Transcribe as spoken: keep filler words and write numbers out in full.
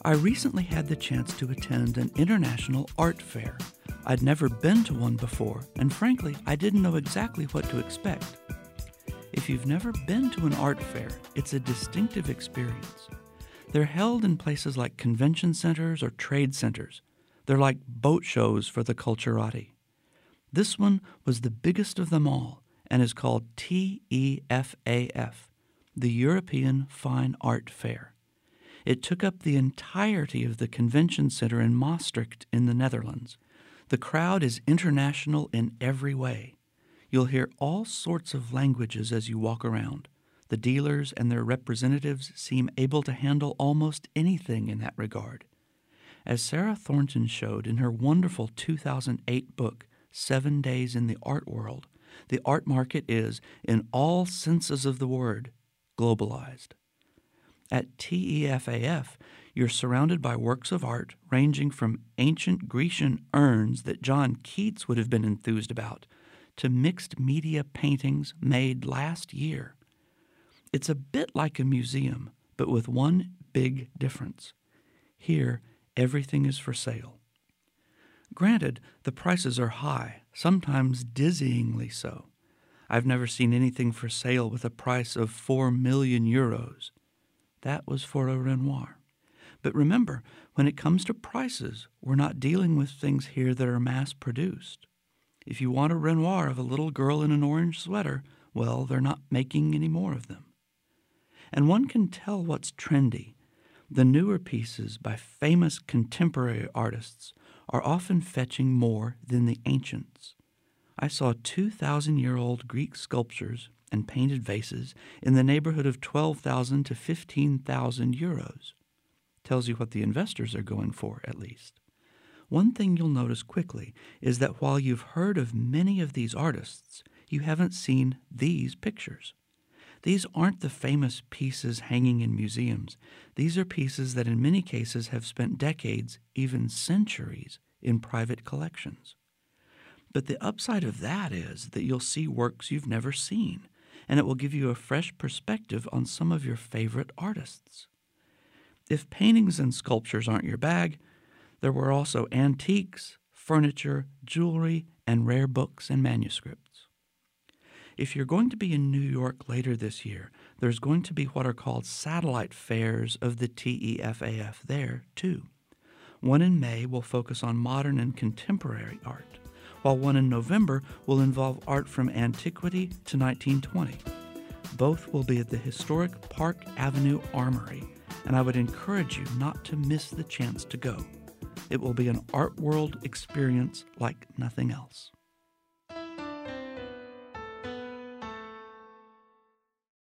I recently had the chance to attend an international art fair. I'd never been to one before, and frankly, I didn't know exactly what to expect. If you've never been to an art fair, it's a distinctive experience. They're held in places like convention centers or trade centers. They're like boat shows for the culturati. This one was the biggest of them all and is called T E F A F, the European Fine Art Fair. It took up the entirety of the convention center in Maastricht in the Netherlands. The crowd is international in every way. You'll hear all sorts of languages as you walk around. The dealers and their representatives seem able to handle almost anything in that regard. As Sarah Thornton showed in her wonderful two thousand eight book, Seven Days in the Art World, the art market is, in all senses of the word, globalized. At T E F A F, you're surrounded by works of art ranging from ancient Grecian urns that John Keats would have been enthused about to mixed media paintings made last year. It's a bit like a museum, but with one big difference. Here, everything is for sale. Granted, the prices are high, sometimes dizzyingly so. I've never seen anything for sale with a price of four million euros. That was for a Renoir. But remember, when it comes to prices, we're not dealing with things here that are mass-produced. If you want a Renoir of a little girl in an orange sweater, well, they're not making any more of them. And one can tell what's trendy. The newer pieces by famous contemporary artists are often fetching more than the ancients. I saw two thousand-year-old Greek sculptures and painted vases in the neighborhood of twelve thousand to fifteen thousand euros. Tells you what the investors are going for, at least. One thing you'll notice quickly is that while you've heard of many of these artists, you haven't seen these pictures. These aren't the famous pieces hanging in museums. These are pieces that in many cases have spent decades, even centuries, in private collections. But the upside of that is that you'll see works you've never seen, and it will give you a fresh perspective on some of your favorite artists. If paintings and sculptures aren't your bag, there were also antiques, furniture, jewelry, and rare books and manuscripts. If you're going to be in New York later this year, there's going to be what are called satellite fairs of the T E F A F there, too. One in May will focus on modern and contemporary art, while one in November will involve art from antiquity to nineteen twenty. Both will be at the historic Park Avenue Armory, and I would encourage you not to miss the chance to go. It will be an art world experience like nothing else.